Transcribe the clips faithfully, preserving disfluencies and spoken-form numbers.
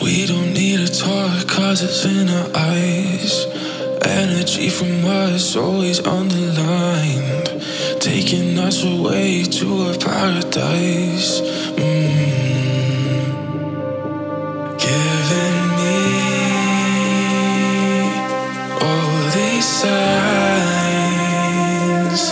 We don't need to talk, cause it's in our eyes. Energy from us always underlined, taking us away to a paradise. mm. Giving me all these signs,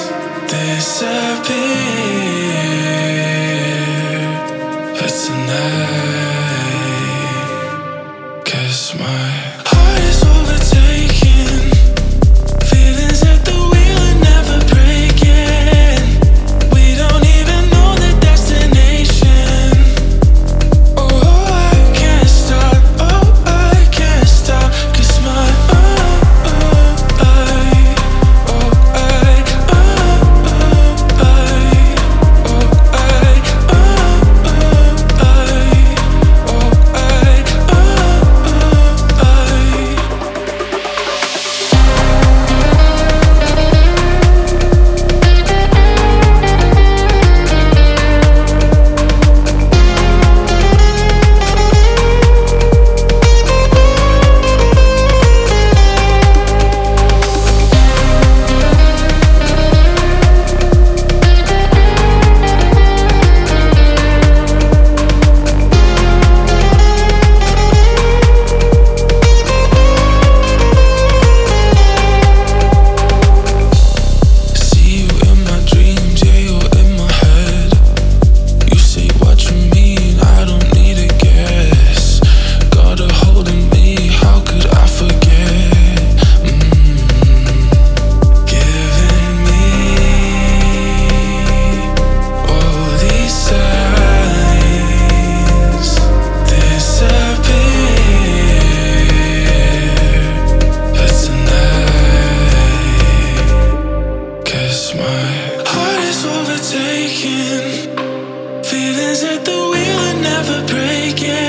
disappear. But tonight, 'cause my heart is overtaken, feelings at the wheel are never breaking. We don't even know the destination. Oh, I can't stop, oh, I can't stop. 'Cause my, oh, oh, I, oh, I, oh, oh, I, oh, I, oh, oh, I, oh, I, oh, see you in my dreams, yeah, you're in my head. You say what you mean, I don't need to guess. Got a hold of me, how could I forget? mm. Giving me all these signs, disappear. But tonight, 'cause my heart is overtaken, feelings at the wheel are never breaking.